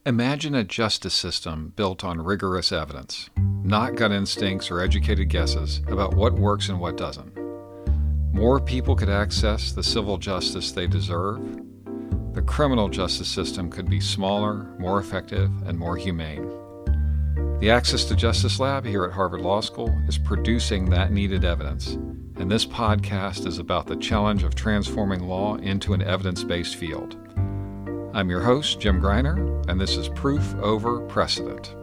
Imagine a justice system built on rigorous evidence, not gut instincts or educated guesses about what works and what doesn't. More people could access the civil justice they deserve. The criminal justice system could be smaller, more effective, and more humane. The Access to Justice Lab here at Harvard Law School is producing that needed evidence, and this podcast is about the challenge of transforming law into an evidence-based field. I'm your host, Jim Greiner, and this is Proof Over Precedent.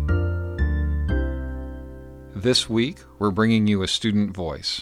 This week, we're bringing you a student voice.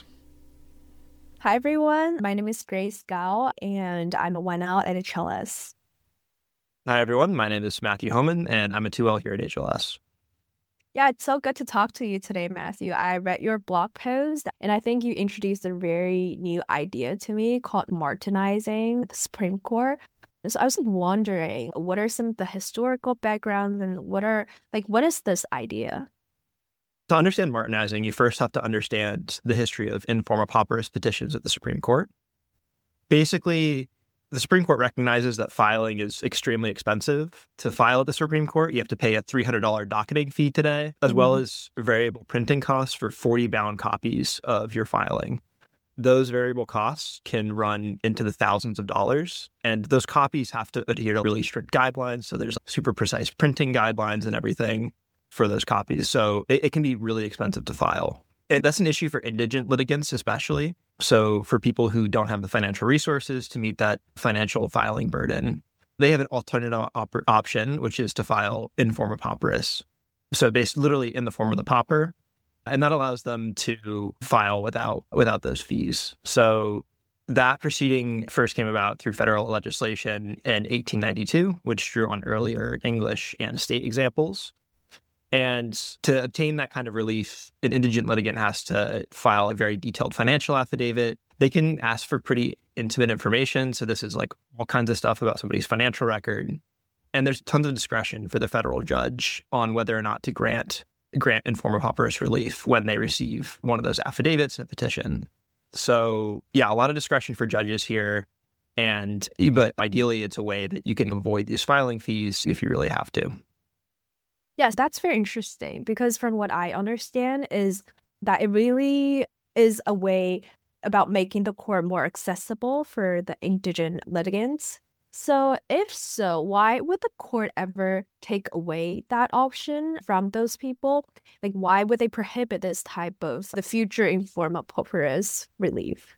Hi, everyone. My name is Grace Gao, and I'm a 1L at HLS. Hi, everyone. My name is Matthew Homan, and I'm a 2L here at HLS. Yeah, it's so good to talk to you today, Matthew. I read your blog post, and I think you introduced a very new idea to me called Martinizing the Supreme Court. So I was wondering, what are some of the historical backgrounds and what is this idea? To understand Martinizing, you first have to understand the history of informa pauperis petitions at the Supreme Court. Basically, the Supreme Court recognizes that filing is extremely expensive. To file at the Supreme Court, you have to pay a $300 docketing fee today, as well as variable printing costs for 40 bound copies of your filing. Those variable costs can run into the thousands of dollars, and those copies have to adhere to really strict guidelines. So there's super precise printing guidelines and everything for those copies. So it can be really expensive to file. And that's an issue for indigent litigants, especially. So for people who don't have the financial resources to meet that financial filing burden, they have an alternative option, which is to file informa pauperis. So based literally in the form of the pauper. And that allows them to file without those fees. So that proceeding first came about through federal legislation in 1892, which drew on earlier English and state examples. And to obtain that kind of relief, an indigent litigant has to file a very detailed financial affidavit. They can ask for pretty intimate information. So this is like all kinds of stuff about somebody's financial record. And there's tons of discretion for the federal judge on whether or not to grant informa pauperis relief when they receive one of those affidavits and a petition. So yeah, a lot of discretion for judges here. But ideally, it's a way that you can avoid these filing fees if you really have to. Yes, that's very interesting because from what I understand is that it really is a way about making the court more accessible for the indigent litigants. So if so, why would the court ever take away that option from those people? Like, why would they prohibit this type of the future informa pauperis relief?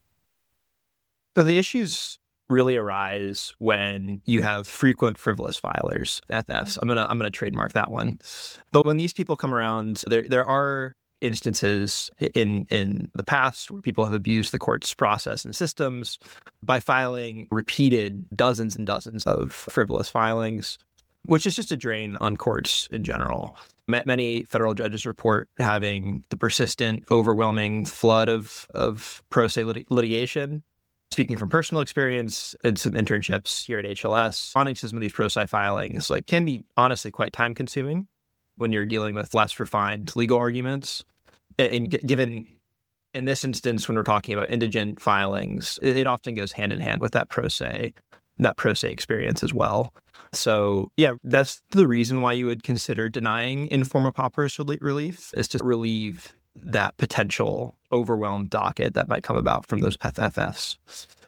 So the issues really arise when you have frequent frivolous filers, FFs. I'm gonna trademark that one. But when these people come around, there are instances in the past where people have abused the court's process and systems by filing repeated dozens and dozens of frivolous filings, which is just a drain on courts in general. Many federal judges report having the persistent, overwhelming flood of pro se litigation. Speaking from personal experience and some internships here at HLS, responding to some of these pro se filings can be honestly quite time consuming when you're dealing with less refined legal arguments. And given in this instance, when we're talking about indigent filings, it often goes hand in hand with that pro se experience as well. So yeah, that's the reason why you would consider denying informa pauperis relief, is to relieve that potential overwhelmed docket that might come about from those FFs.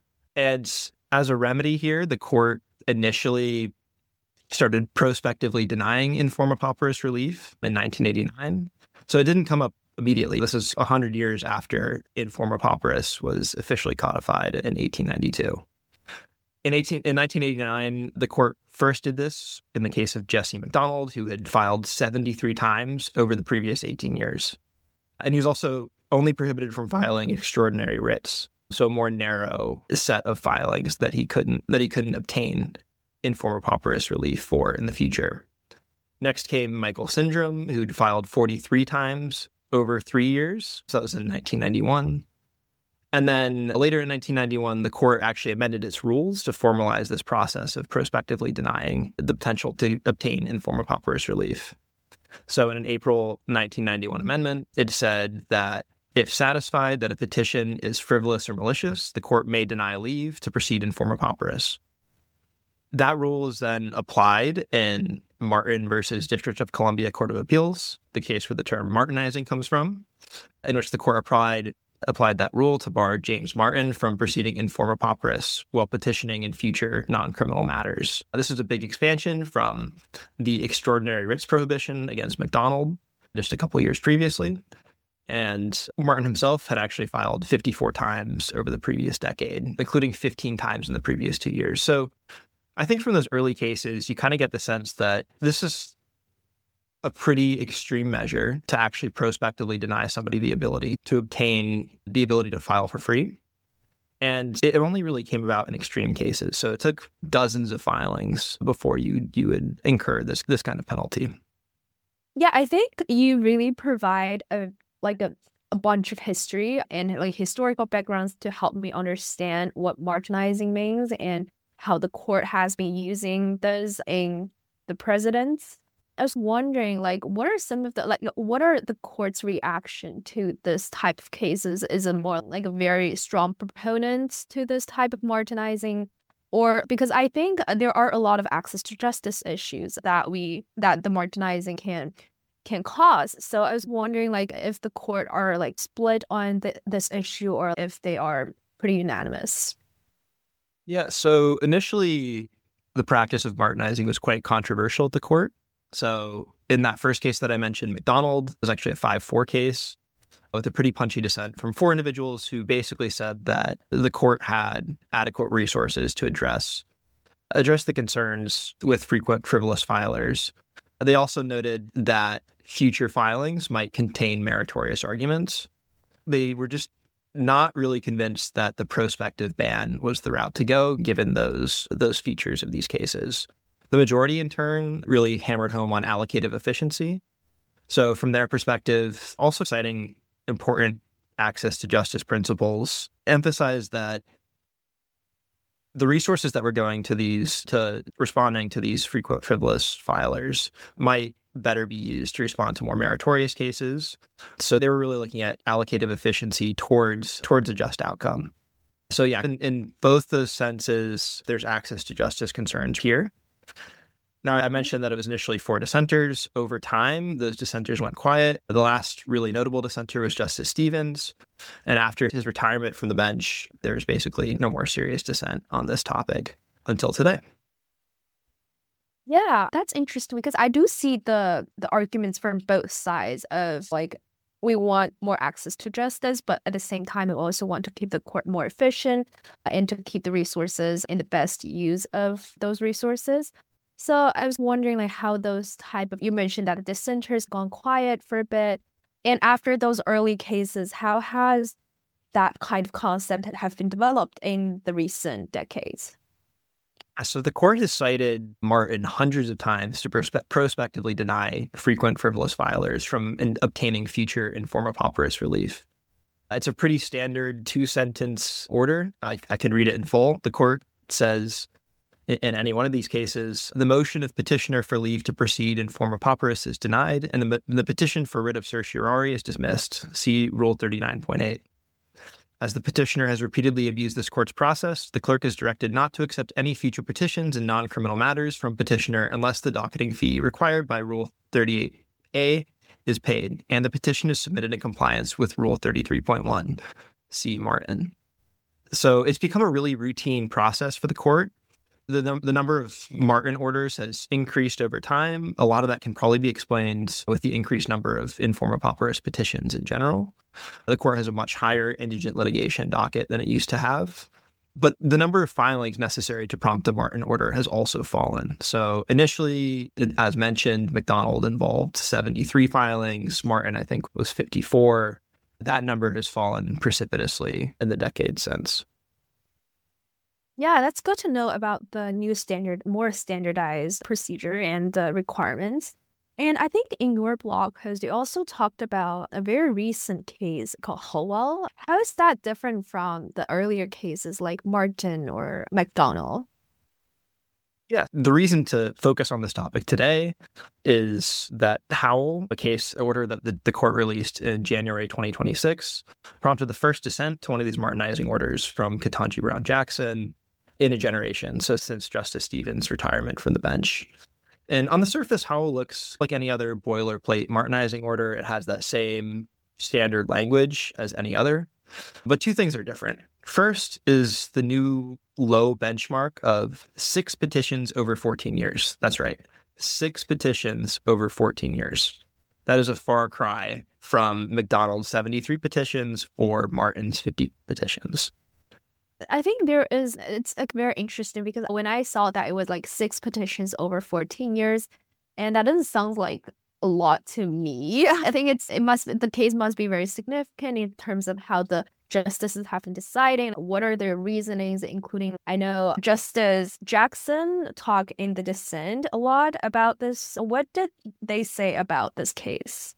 And as a remedy here, the court initially started prospectively denying informa pauperis relief in 1989. So it didn't come up immediately. This is 100 years after informa pauperis was officially codified in 1892. In 1989, the court first did this in the case of Jesse McDonald, who had filed 73 times over the previous 18 years. And he was also only prohibited from filing extraordinary writs, so a more narrow set of filings that he couldn't obtain informa pauperis relief for in the future. Next came Michael Syndrome, who'd filed 43 times over 3 years. So that was in 1991. And then later in 1991, the court actually amended its rules to formalize this process of prospectively denying the potential to obtain informa pauperis relief. So in an April 1991 amendment, it said that if satisfied that a petition is frivolous or malicious, the court may deny leave to proceed informa pauperis. That rule is then applied in Martin versus District of Columbia Court of Appeals, the case where the term Martinizing comes from, in which the court applied that rule to bar James Martin from proceeding in forma pauperis while petitioning in future non-criminal matters. This is a big expansion from the extraordinary writs prohibition against McDonald just a couple years previously. And Martin himself had actually filed 54 times over the previous decade, including 15 times in the previous 2 years. So I think from those early cases, you kind of get the sense that this is a pretty extreme measure to actually prospectively deny somebody the ability to obtain the ability to file for free. And it only really came about in extreme cases. So it took dozens of filings before you would incur this kind of penalty. Yeah, I think you really provide a bunch of history and like historical backgrounds to help me understand what marginalizing means and how the court has been using this in the precedents. I was wondering, what are some of what are the court's reaction to this type of cases? Is it more like a very strong proponent to this type of marginalizing? Or because I think there are a lot of access to justice issues that the marginalizing can cause. So I was wondering if the court are split on this issue or if they are pretty unanimous. Yeah, so initially the practice of martinizing was quite controversial at the court. So in that first case that I mentioned, McDonald was actually a 5-4 case with a pretty punchy dissent from 4 individuals who basically said that the court had adequate resources to address the concerns with frequent frivolous filers. They also noted that future filings might contain meritorious arguments. They were just not really convinced that the prospective ban was the route to go, given those features of these cases. The majority, in turn, really hammered home on allocative efficiency. So from their perspective, also citing important access to justice principles, emphasized that the resources that were going to responding to these frequent frivolous filers might better be used to respond to more meritorious cases. So they were really looking at allocative efficiency towards a just outcome. So yeah, in both those senses, there's access to justice concerns here. Now, I mentioned that it was initially 4 dissenters. Over time, those dissenters went quiet. The last really notable dissenter was Justice Stevens. And after his retirement from the bench, there's basically no more serious dissent on this topic until today. Yeah, that's interesting because I do see the arguments from both sides of we want more access to justice, but at the same time, we also want to keep the court more efficient and to keep the resources in the best use of those resources. So I was wondering how those you mentioned that the dissenters gone quiet for a bit. And after those early cases, how has that kind of concept have been developed in the recent decades? So the court has cited Martin hundreds of times to prospectively deny frequent frivolous filers from obtaining future in forma pauperis relief. It's a pretty standard 2-sentence order. I can read it in full. The court says, in any one of these cases, the motion of petitioner for leave to proceed in forma pauperis is denied, and the petition for writ of certiorari is dismissed. See Rule 39.8. As the petitioner has repeatedly abused this court's process, the clerk is directed not to accept any future petitions in non-criminal matters from petitioner unless the docketing fee required by Rule 38A is paid, and the petition is submitted in compliance with Rule 33.1. See Martin. So it's become a really routine process for the court. The number of Martin orders has increased over time. A lot of that can probably be explained with the increased number of in forma pauperis petitions in general. The court has a much higher indigent litigation docket than it used to have. But the number of filings necessary to prompt a Martin order has also fallen. So initially, as mentioned, McDonald involved 73 filings. Martin, I think, was 54. That number has fallen precipitously in the decade since. Yeah, that's good to know about the new more standardized procedure and requirements. And I think in your blog post, you also talked about a very recent case called Howell. How is that different from the earlier cases like Martin or McDonald? Yeah, the reason to focus on this topic today is that Howell, a case order that the court released in January 2026, prompted the first dissent to one of these Martinizing orders from Ketanji Brown Jackson in a generation, so since Justice Stevens' retirement from the bench. And on the surface, Howell looks like any other boilerplate Martinizing order. It has that same standard language as any other. But two things are different. First is the new low benchmark of 6 petitions over 14 years. That's right. 6 petitions over 14 years. That is a far cry from McDonald's 73 petitions or Martin's 50 petitions. I think it's like very interesting because when I saw that it was like 6 petitions over 14 years, and that doesn't sound like a lot to me. I think the case must be very significant in terms of how the justices have been deciding, what are their reasonings, including, I know Justice Jackson talked in the dissent a lot about this. What did they say about this case?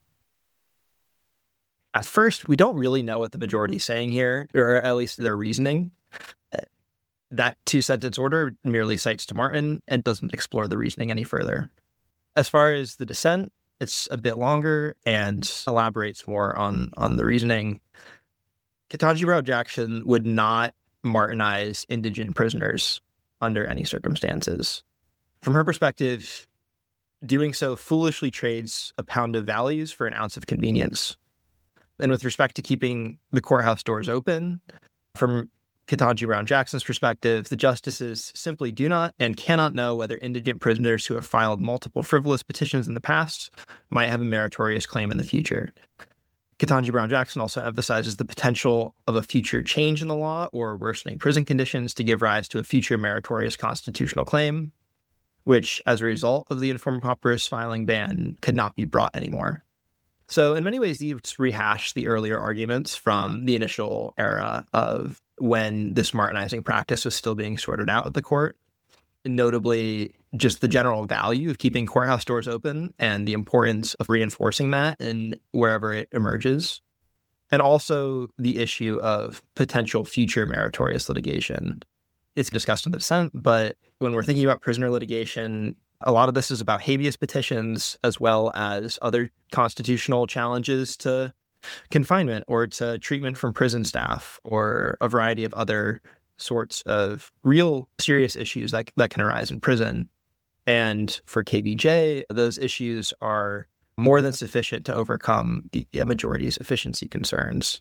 At first, we don't really know what the majority is saying here, or at least their reasoning. That 2-sentence order merely cites to Martin and doesn't explore the reasoning any further. As far as the dissent, it's a bit longer and elaborates more on the reasoning. Ketanji Brown Jackson would not Martinize indigent prisoners under any circumstances. From her perspective, doing so foolishly trades a pound of values for an ounce of convenience. And with respect to keeping the courthouse doors open, from Ketanji Brown Jackson's perspective, the justices simply do not and cannot know whether indigent prisoners who have filed multiple frivolous petitions in the past might have a meritorious claim in the future. Ketanji Brown Jackson also emphasizes the potential of a future change in the law or worsening prison conditions to give rise to a future meritorious constitutional claim, which, as a result of the informed pauperous filing ban, could not be brought anymore. So in many ways, these rehash the earlier arguments from the initial era of when this Martinizing practice was still being sorted out at the court. Notably, just the general value of keeping courthouse doors open and the importance of reinforcing that in wherever it emerges. And also the issue of potential future meritorious litigation. It's discussed in the dissent, but when we're thinking about prisoner litigation, a lot of this is about habeas petitions as well as other constitutional challenges to confinement or to treatment from prison staff or a variety of other sorts of real serious issues that can arise in prison. And for KBJ, those issues are more than sufficient to overcome the majority's efficiency concerns.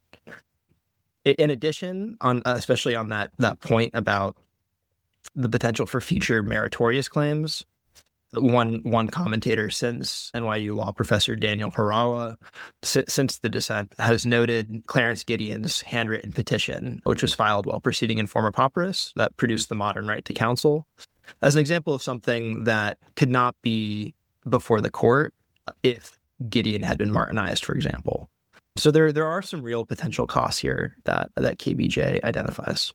In addition, especially on that point about the potential for future meritorious claims, one commentator since NYU law professor Daniel Harawa, since the dissent, has noted Clarence Gideon's handwritten petition, which was filed while proceeding in forma pauperis, that produced the modern right to counsel, as an example of something that could not be before the court if Gideon had been Martinized, for example. So there are some real potential costs here that KBJ identifies.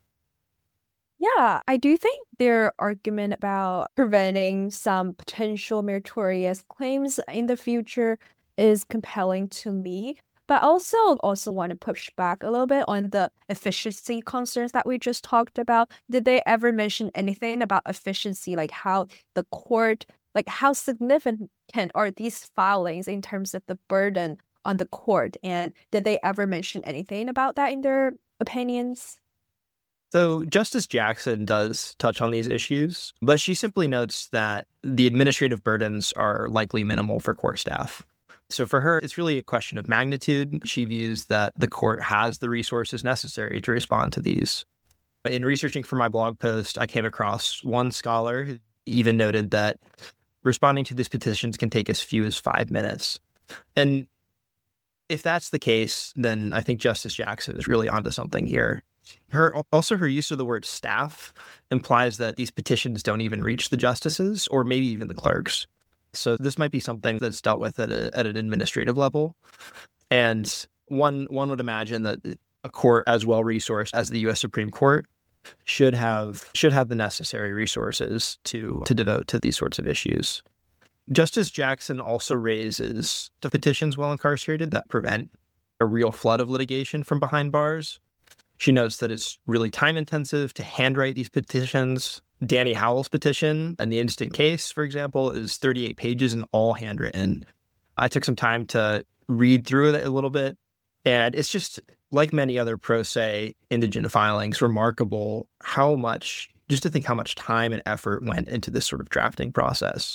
Yeah, I do think their argument about preventing some potential meritorious claims in the future is compelling to me. But also want to push back a little bit on the efficiency concerns that we just talked about. Did they ever mention anything about efficiency, like how the court, like how significant are these filings in terms of the burden on the court? And did they ever mention anything about that in their opinions? So Justice Jackson does touch on these issues, but she simply notes that the administrative burdens are likely minimal for court staff. So for her, it's really a question of magnitude. She views that the court has the resources necessary to respond to these. In researching for my blog post, I came across one scholar who even noted that responding to these petitions can take as few as 5 minutes. And if that's the case, then I think Justice Jackson is really onto something here. Her use of the word staff implies that these petitions don't even reach the justices or maybe even the clerks. So this might be something that's dealt with at an administrative level. And one would imagine that a court as well resourced as the U.S. Supreme Court should have the necessary resources to devote to these sorts of issues. Justice Jackson also raises the petitions while incarcerated that prevent a real flood of litigation from behind bars. She notes that it's really time intensive to handwrite these petitions. Danny Howell's petition in the instant case, for example, is 38 pages and all handwritten. I took some time to read through it a little bit, and it's just, like many other pro se indigent filings, remarkable how much time and effort went into this sort of drafting process.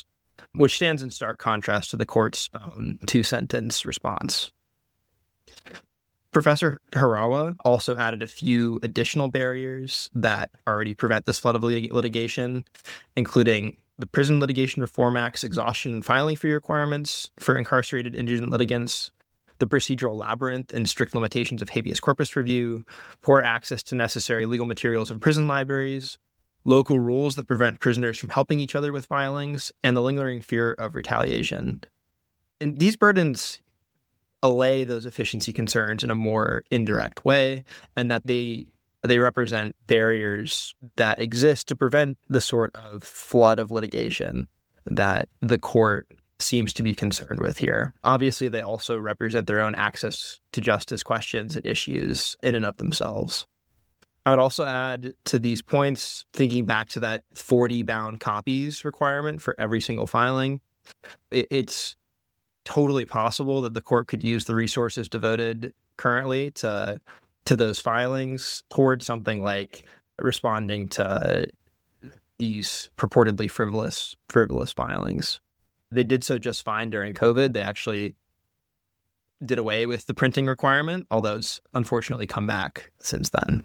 which stands in stark contrast to the court's own two-sentence response. Professor Harawa also added a few additional barriers that already prevent this flood of litigation, including the Prison Litigation Reform Act's exhaustion and filing fee requirements for incarcerated indigent litigants, the procedural labyrinth and strict limitations of habeas corpus review, poor access to necessary legal materials in prison libraries, local rules that prevent prisoners from helping each other with filings, and the lingering fear of retaliation. And these burdens allay those efficiency concerns in a more indirect way, and that they represent barriers that exist to prevent the sort of flood of litigation that the court seems to be concerned with here. Obviously, they also represent their own access to justice questions and issues in and of themselves. I would also add to these points, thinking back to that 40 bound copies requirement for every single filing, it's totally possible that the court could use the resources devoted currently to those filings towards something like responding to these purportedly frivolous filings. They did so just fine during COVID. They actually did away with the printing requirement, although it's unfortunately come back since then.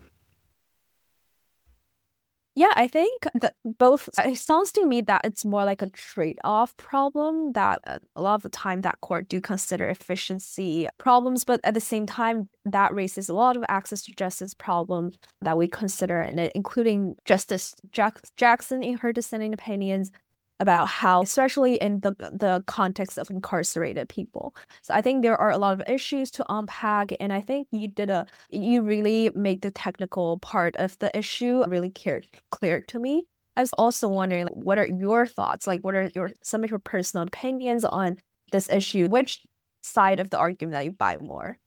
Yeah, I think that both, it sounds to me that it's more like a trade-off problem, that a lot of the time that court do consider efficiency problems, but at the same time, that raises a lot of access to justice problems that we consider, and including Justice Jackson in her dissenting opinions about how, especially in the context of incarcerated people. So I think there are a lot of issues to unpack, and I think you really made the technical part of the issue really clear to me. I was also wondering, what are your thoughts? Like, what are some of your personal opinions on this issue? Which side of the argument that you buy more?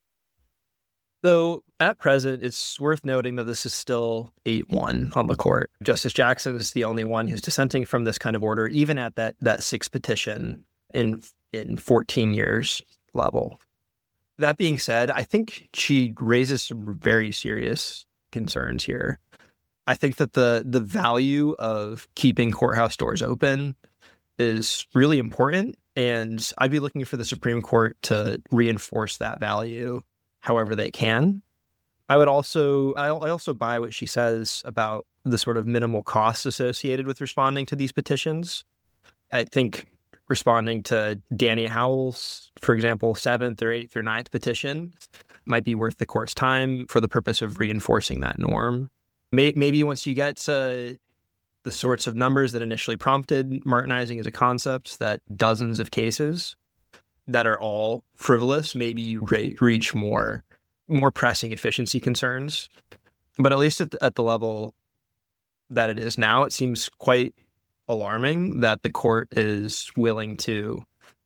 So at present, it's worth noting that this is still 8-1 on the court. Justice Jackson is the only one who's dissenting from this kind of order, even at that sixth petition in 14 years level. That being said, I think she raises some very serious concerns here. I think that the value of keeping courthouse doors open is really important, and I'd be looking for the Supreme Court to reinforce that value however they can. I also buy what she says about the sort of minimal costs associated with responding to these petitions. I think responding to Danny Howell's, for example, 7th or 8th or 9th petition might be worth the court's time for the purpose of reinforcing that norm. Maybe once you get to the sorts of numbers that initially prompted Martinizing as a concept, that dozens of cases that are all frivolous, maybe you reach more pressing efficiency concerns. But at least at the level that it is now, it seems quite alarming that the court is willing to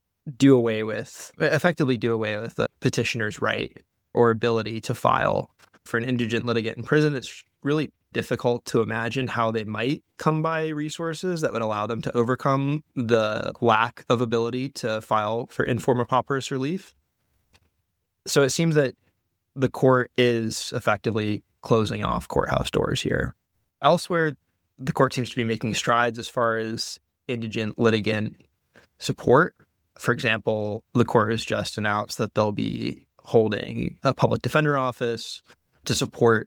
effectively do away with the petitioner's right or ability to file for an indigent litigant in prison. It's really difficult to imagine how they might come by resources that would allow them to overcome the lack of ability to file for informal pauperous relief. So it seems that the court is effectively closing off courthouse doors here. Elsewhere, the court seems to be making strides as far as indigent litigant support. For example, the court has just announced that they'll be holding a public defender office to support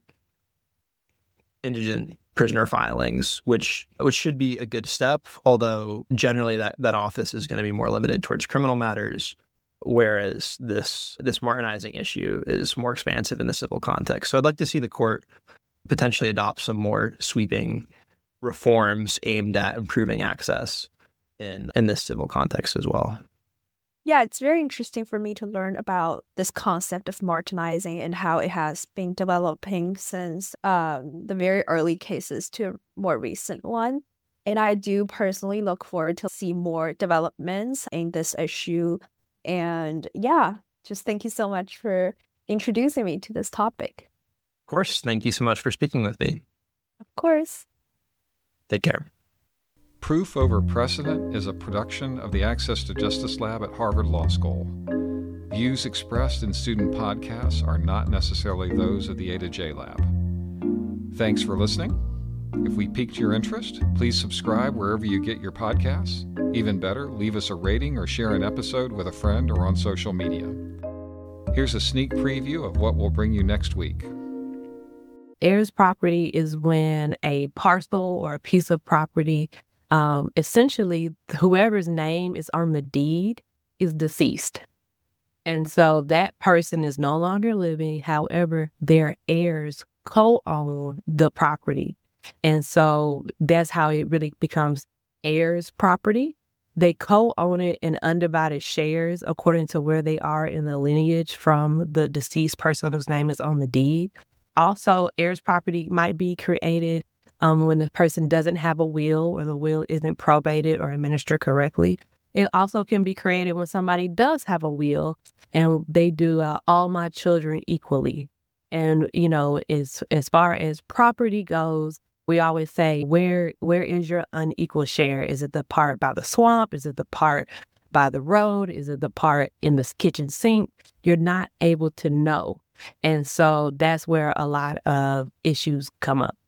indigent prisoner filings, which should be a good step, although generally that office is going to be more limited towards criminal matters, whereas this Martinizing issue is more expansive in the civil context. So I'd like to see the court potentially adopt some more sweeping reforms aimed at improving access in this civil context as well. Yeah, it's very interesting for me to learn about this concept of Martinizing and how it has been developing since the very early cases to a more recent one. And I do personally look forward to see more developments in this issue. And yeah, just thank you so much for introducing me to this topic. Of course. Thank you so much for speaking with me. Of course. Take care. Proof Over Precedent is a production of the Access to Justice Lab at Harvard Law School. Views expressed in student podcasts are not necessarily those of the A to J Lab. Thanks for listening. If we piqued your interest, please subscribe wherever you get your podcasts. Even better, leave us a rating or share an episode with a friend or on social media. Here's a sneak preview of what will bring you next week. Heirs property is when a parcel or a piece of property, essentially whoever's name is on the deed is deceased. And so that person is no longer living. However, their heirs co-own the property. And so that's how it really becomes heirs property. They co-own it in undivided shares according to where they are in the lineage from the deceased person whose name is on the deed. Also, heirs property might be created when the person doesn't have a will or the will isn't probated or administered correctly. It also can be created when somebody does have a will and they do all my children equally. And, as far as property goes, we always say, where is your unequal share? Is it the part by the swamp? Is it the part by the road? Is it the part in the kitchen sink? You're not able to know. And so that's where a lot of issues come up.